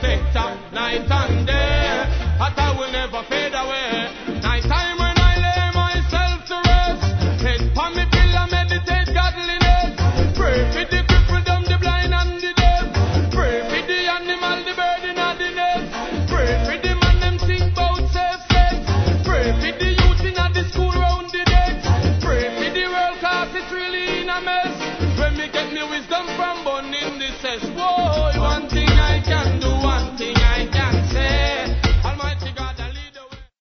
protector, night and day. That I will never fade away. Night time when I lay myself to rest, head on me pillow, meditate godliness. Pray for the crippled, dumb, the blind and the deaf. Pray for the animal, the bird in the nest. Pray for the man them think about safe sex. Pray for the youth in the school round the decks. Pray for the world cause it's really in a mess. When me get me wisdom from born in the cess. Whoa, one thing